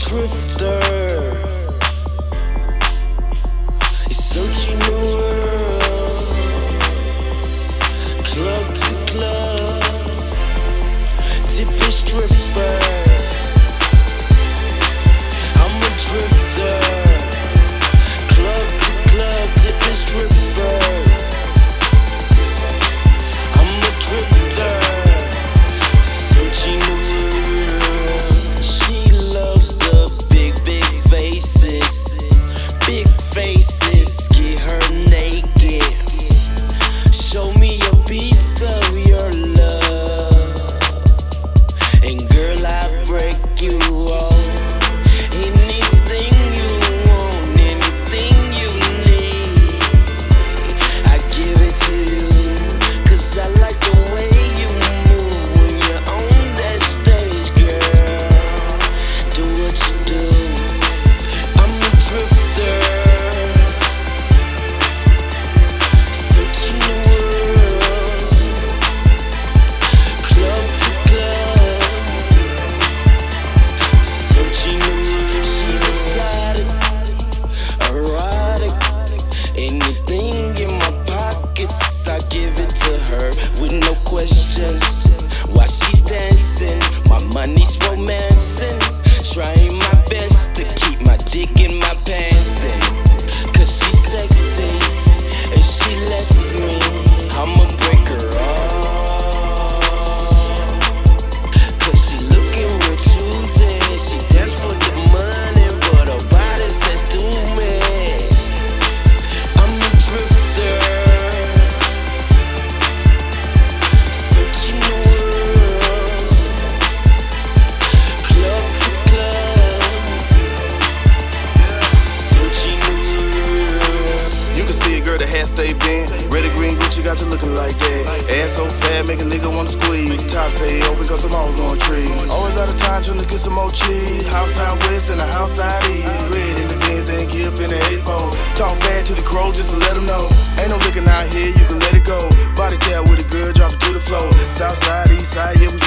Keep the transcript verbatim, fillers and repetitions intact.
drifter, searching the world, club to club, tipping strippers. I'm a drifter, club to club, tipping strippers. I'm a drifter, searching the world. She loves the big, big faces, big faces, get her naked. Show me a piece of your love, and girl, I break you off. Anything you want, anything you need, I give it to you, 'cause I like the way you move when you're on that stage, girl. Do what you do. I'm a drifter, searching the world, club to club, searching the world. She's exotic, erotic, anything in my pockets, I give it to her with no questions. While she's dancing, my money's romancing, trying my best to keep my dick in my pants in, 'cause she's sexy, and she lets me, I'ma break her off, 'cause she looking real choosy. She dance for the money, but her body says do me. I'm a drifter, searching the world, club to club, searching the world. You can see a girl that hat stay bent. Red or green Gucci got you looking like that. Ass so fat, make a nigga wanna squeeze. Top stay open cause I'm always going trees. Always out of time trying to get some more cheese. House out west and the house out east. Red in the Benz and get up in the eight four. Talk bad to the crow just to let them know. Ain't no looking out here, you can let it go. Body tap with a girl, drop it to the floor. South side, east side, yeah, we